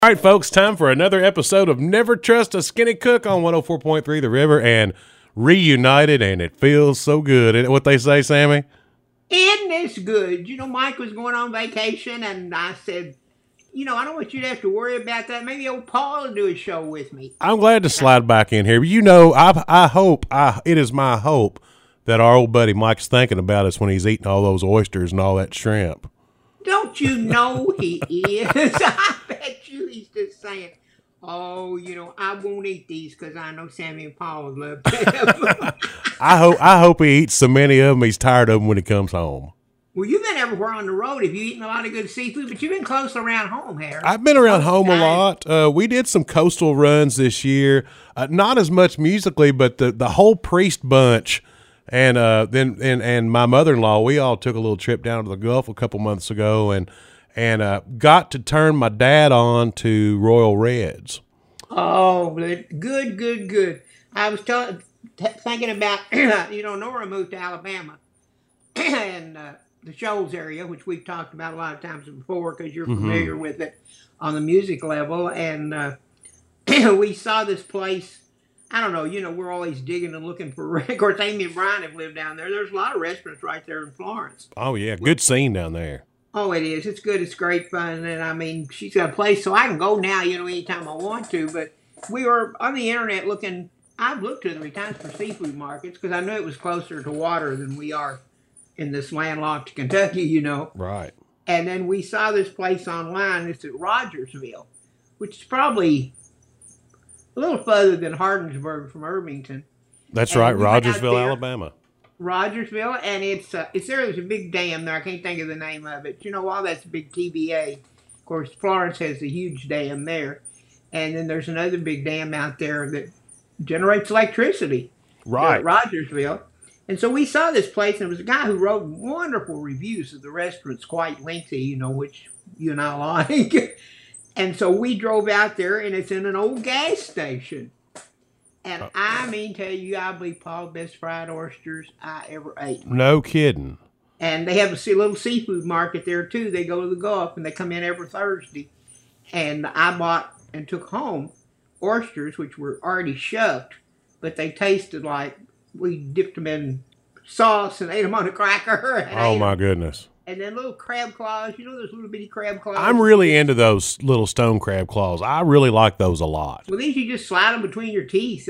All right, folks, time for another episode of Never Trust a Skinny Cook on 104.3 The River, and reunited, and it feels so good. Isn't it what they say, Sammy? Isn't this good? You know, Mike was going on vacation, and I said, I don't want you to have to worry about that. Maybe old Paul will do a show with me. I'm glad to slide back in here. You know, it is my hope that our old buddy Mike's thinking about us when he's eating all those oysters and all that shrimp. Don't you know he is? I bet you he's just saying, oh, I won't eat these because I know Sammy and Paul would love them. I hope he eats so many of them he's tired of them when he comes home. Well, you've been everywhere on the road. Have you eaten a lot of good seafood? But you've been close around home, Harry. I've been around home a lot. We did some coastal runs this year. Not as much musically, but the whole Priest bunch. And then my mother-in-law, we all took a little trip down to the Gulf a couple months ago and got to turn my dad on to Royal Reds. Oh, good. I was thinking about, Nora moved to Alabama and the Shoals area, which we've talked about a lot of times before because you're familiar with it on the music level. And we saw this place. I don't know, we're always digging and looking for, of course, Amy and Brian have lived down there. There's a lot of restaurants right there in Florence. Oh, yeah. Good scene down there. Oh, it is. It's good. It's great fun. And, she's got a place so I can go now, anytime I want to. But we were on the internet looking. I've looked 2 or 3 times for seafood markets because I knew it was closer to water than we are in this landlocked Kentucky, Right. And then we saw this place online. It's at Rogersville, which is probably a little further than Hardinsburg from Irvington. That's right, Rogersville, Alabama. Rogersville, and it's there. There's a big dam there. I can't think of the name of it. All that's a big TVA. Of course, Florence has a huge dam there, and then there's another big dam out there that generates electricity. Right, at Rogersville. And so we saw this place, and there was a guy who wrote wonderful reviews of the restaurants, quite lengthy, which you and I like. And so we drove out there, and it's in an old gas station. And I tell you, I believe Paul, the best fried oysters I ever ate. No kidding. And they have a little seafood market there, too. They go to the Gulf, and they come in every Thursday. And I bought and took home oysters, which were already shucked, but they tasted like we dipped them in sauce and ate them on a cracker. Oh, my goodness. And then little crab claws, those little bitty crab claws. I'm really into those little stone crab claws. I really like those a lot. Well, these you just slide them between your teeth.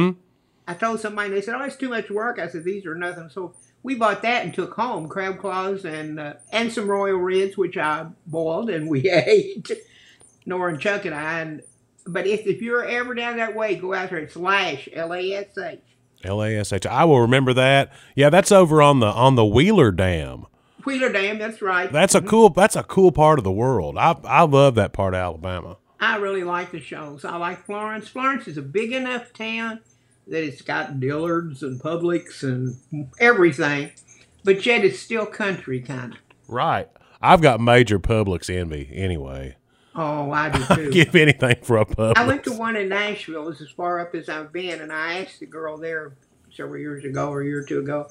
I told somebody, and they said, oh, it's too much work. I said, these are nothing. So we bought that and took home crab claws and some Royal Reds, which I boiled and we ate. Nora and Chuck and I. But if you're ever down that way, go out there. It's Lash, L-A-S-H. L-A-S-H. I will remember that. Yeah, that's over on the Wheeler Dam. Wheeler Dam, that's right. That's a cool part of the world. I love that part of Alabama. I really like the Shoals. I like Florence. Florence is a big enough town that it's got Dillard's and Publix and everything, but yet it's still country kind of. Right. I've got major Publix envy anyway. Oh, I do too. I'd give anything for a Publix. I went to one in Nashville. It's as far up as I've been, and I asked the girl there several years ago or a year or two ago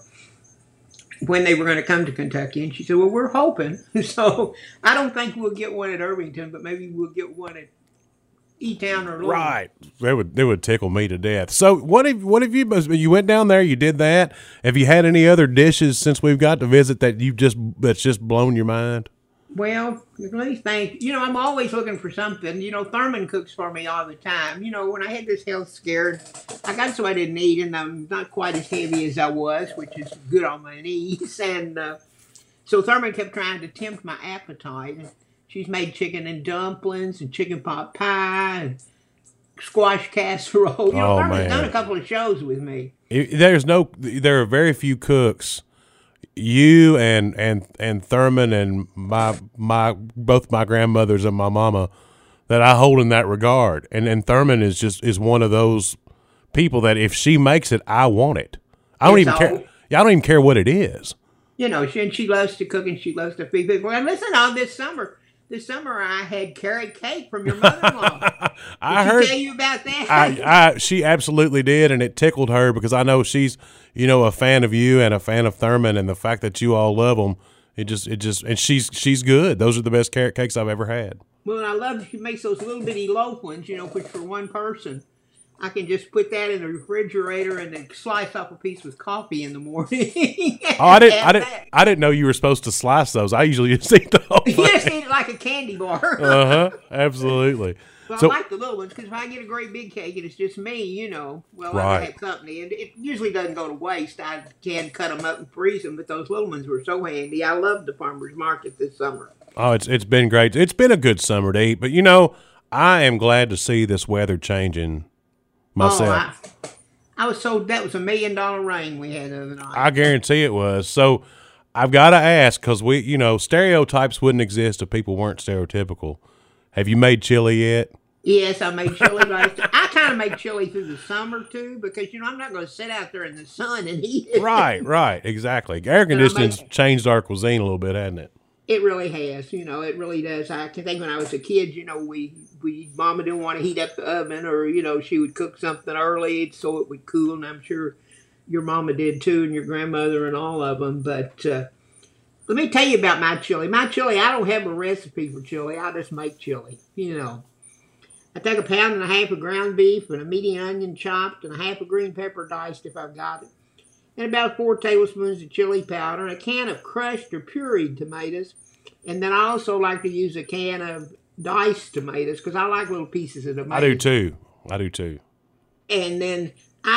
when they were going to come to Kentucky, and she said, well, we're hoping. So I don't think we'll get one at Irvington, but maybe we'll get one at E-Town or Louisville. Right. They would tickle me to death. So what have you went down there, you did that. Have you had any other dishes since we've got to visit that's just blown your mind? Well, let me think. I'm always looking for something. Thurman cooks for me all the time. When I had this health scare, I got so I didn't eat, and I'm not quite as heavy as I was, which is good on my knees. And so Thurman kept trying to tempt my appetite. And she's made chicken and dumplings and chicken pot pie and squash casserole. Thurman's done a couple of shows with me. There are very few cooks. You and Thurman and both my grandmothers and my mama that I hold in that regard. And Thurman is one of those people that if she makes it, I want it. I don't even care. I don't even care what it is. She loves to cook and she loves to feed people. And listen, this summer I had carrot cake from your mother-in-law. Did she tell you about that? She absolutely did, and it tickled her because I know she's, a fan of you and a fan of Thurman, and the fact that you all love them, and she's good. Those are the best carrot cakes I've ever had. Well, I love she makes those little bitty loaf ones, which for one person, I can just put that in the refrigerator and then slice off a piece with coffee in the morning. Oh, I didn't know you were supposed to slice those. I usually just eat the whole thing. You just eat it like a candy bar. Absolutely. Well, So, I like the little ones because if I get a great big cake and it's just me, well, Right. I have company, and it usually doesn't go to waste. I can cut them up and freeze them, but those little ones were so handy. I loved the farmers market this summer. oh, it's been great. It's been a good summer to eat, but I am glad to see this weather changing myself. That was $1 million rain we had the other night. I guarantee it was. So I've got to ask because stereotypes wouldn't exist if people weren't stereotypical. Have you made chili yet? Yes, I made chili last. I kind of make chili through the summer too because I'm not going to sit out there in the sun and eat it. Right, exactly. Air conditioning's changed our cuisine a little bit, hasn't it? It really has, it really does. I can think when I was a kid, Mama didn't want to heat up the oven, or she would cook something early so it would cool, and I'm sure your mama did too, and your grandmother and all of them. But let me tell you about my chili. My chili, I don't have a recipe for chili. I just make chili. I take 1.5 pounds of ground beef and a medium onion chopped and a half a green pepper diced if I've got it. And about 4 tablespoons of chili powder and a can of crushed or pureed tomatoes. And then I also like to use a can of diced tomatoes because I like little pieces of tomatoes. I do too. And then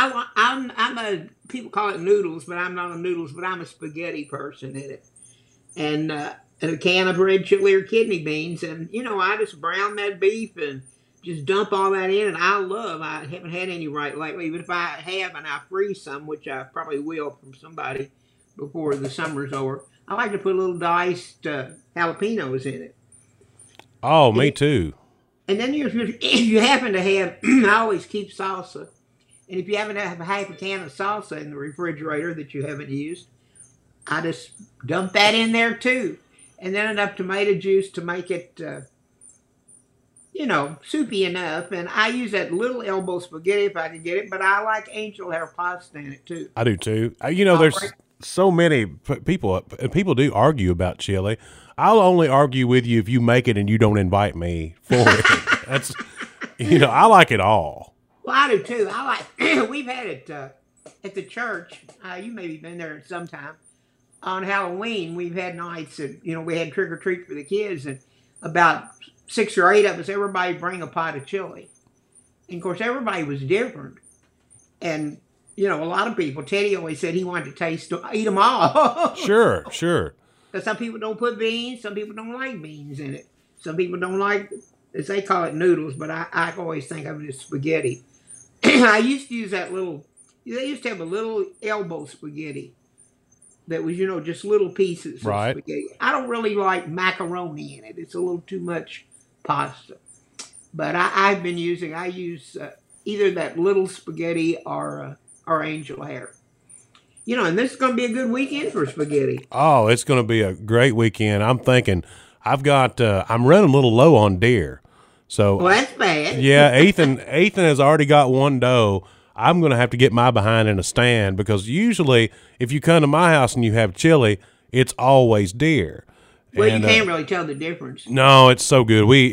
people call it noodles, but I'm not a noodles, but I'm a spaghetti person in it. And a can of red chili or kidney beans. And, I just brown that beef and just dump all that in. And I haven't had any right lately, but if I have and I freeze some, which I probably will from somebody before the summer's over, I like to put a little diced jalapenos in it. Oh, me too. And then if you happen to have, I always keep salsa. And if you happen to have half a can of salsa in the refrigerator that you haven't used, I just dump that in there too. And then enough tomato juice to make it, soupy enough. And I use that little elbow spaghetti if I can get it, but I like angel hair pasta in it too. I do too. There's so many people do argue about chili. I'll only argue with you if you make it and you don't invite me for it. That's, I like it all. Well, I do too. We've had it at the church. You maybe been there sometime. On Halloween, we've had nights that, we had trick or treat for the kids, and about 6 or 8 of us, everybody bring a pot of chili. And of course, everybody was different. And, a lot of people, Teddy always said he wanted to eat them all. Sure. Because some people don't put beans, some people don't like beans in it. Some people don't like, as they call it, noodles, but I always think of it as spaghetti. I used to use they used to have a little elbow spaghetti that was, just little pieces of spaghetti. I don't really like macaroni in it. It's a little too much pasta. But I use either that little spaghetti or angel hair. And this is going to be a good weekend for spaghetti. Oh, it's going to be a great weekend. I'm thinking I'm running a little low on deer. So, well, that's bad. Yeah, Ethan has already got one doe. I'm going to have to get my behind in a stand because usually if you come to my house and you have chili, it's always deer. Well, you can't really tell the difference. No, it's so good. We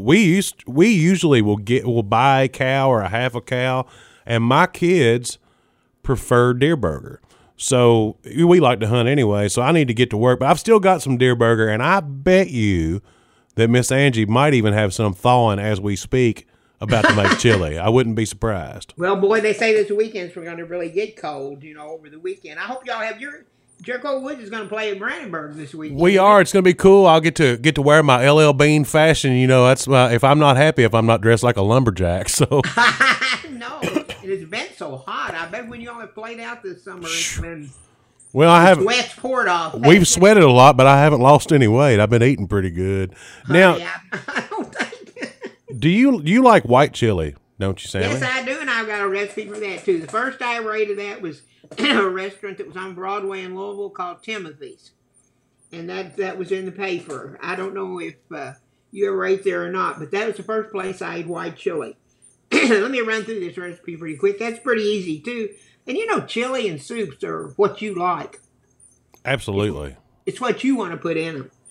usually will buy a cow or a half a cow, and my kids prefer deer burger. So we like to hunt anyway, so I need to get to work. But I've still got some deer burger, and I bet you that Miss Angie might even have some thawing as we speak about to make chili. I wouldn't be surprised. Well, boy, they say this weekend's we're going to really get cold, over the weekend. I hope y'all have Jericho Woods is going to play at Brandenburg this weekend. We are. It's going to be cool. I'll get to wear my LL Bean fashion. That's if I'm not happy if I'm not dressed like a lumberjack. So no, it has been so hot. I bet when y'all have played out this summer, it's been. Well, I haven't. Sweat's poured off. We've sweated a lot, but I haven't lost any weight. I've been eating pretty good. Now, I don't think. Do you like white chili? Don't you, Sammy? Yes, I do, and I've got a recipe for that too. The first I ever ate of that was a restaurant that was on Broadway in Louisville called Timothy's, and that was in the paper. I don't know if you ever ate there or not, but that was the first place I ate white chili. Let me run through this recipe pretty quick. That's pretty easy too. And chili and soups are what you like. Absolutely. It's what you want to put in them.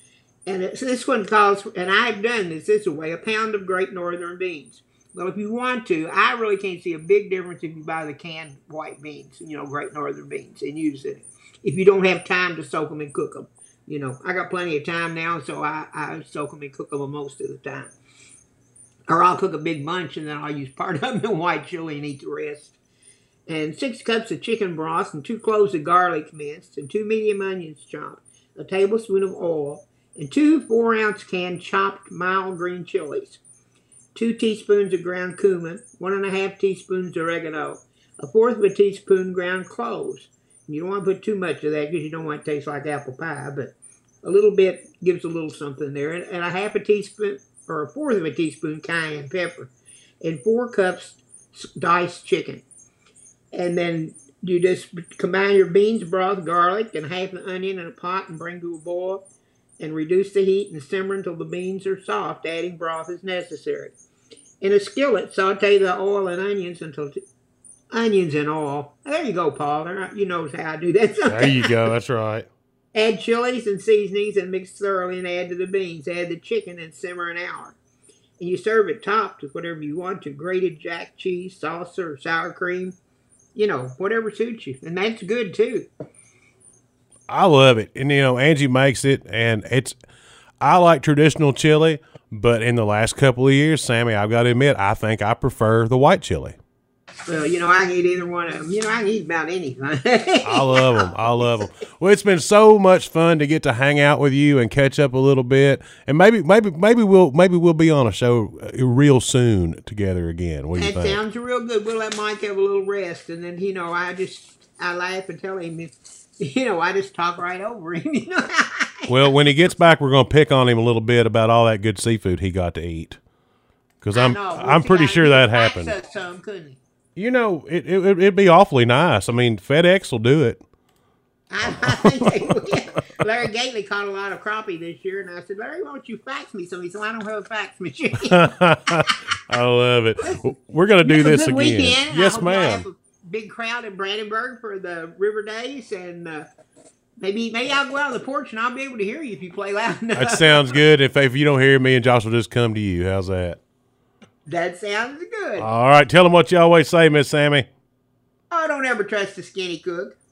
And this one calls, and I've done this way, a pound of Great Northern beans. Well, if you want to, I really can't see a big difference if you buy the canned white beans, Great Northern beans, and use it. If you don't have time to soak them and cook them. I got plenty of time now, so I soak them and cook them most of the time. Or I'll cook a big bunch, and then I'll use part of them in white chili and eat the rest. And 6 cups of chicken broth, and 2 cloves of garlic minced, and 2 medium onions chopped, a tablespoon of oil, and 2 4-ounce canned chopped mild green chilies, 2 teaspoons of ground cumin, 1½ teaspoons oregano, 1/4 teaspoon ground cloves. And you don't want to put too much of that because you don't want it to taste like apple pie, but a little bit gives a little something there. And a 1/2 teaspoon or 1/4 teaspoon cayenne pepper, and 4 cups diced chicken. And then you just combine your beans, broth, garlic, and half an onion in a pot and bring to a boil. And reduce the heat and simmer until the beans are soft, adding broth as necessary. In a skillet, saute the oil and onions until onions and oil. There you go, Paul. You know how I do that. There you go. That's right. Add chilies and seasonings and mix thoroughly and add to the beans. Add the chicken and simmer an hour. And you serve it topped with whatever you want to, grated jack cheese, salsa, or sour cream. Whatever suits you. And that's good, too. I love it. And, Angie makes it, and I like traditional chili, but in the last couple of years, Sammy, I've got to admit, I think I prefer the white chili. Well, I can eat either one of them. I can eat about anything. I love them. Well, it's been so much fun to get to hang out with you and catch up a little bit, and maybe we'll be on a show real soon together again. What do you think? That sounds real good. We'll let Mike have a little rest, and then I laugh and tell him I just talk right over him. Well, when he gets back, we're going to pick on him a little bit about all that good seafood he got to eat, because I'm pretty sure that happened. Some, couldn't he? It'd be awfully nice. I mean, FedEx will do it. I think they will. Larry Gately caught a lot of crappie this year, and I said, Larry, why don't you fax me some? He said, I don't have a fax machine. I love it. We're going to do this again. Weekend. Yes, ma'am. Have a big crowd in Brandenburg for the River Days, and maybe I'll go out on the porch and I'll be able to hear you if you play loud enough. That sounds good. If you don't hear me, and Josh will just come to you. How's that? That sounds good. All right. Tell them what you always say, Miss Sammy. Oh, don't ever trust a skinny cook.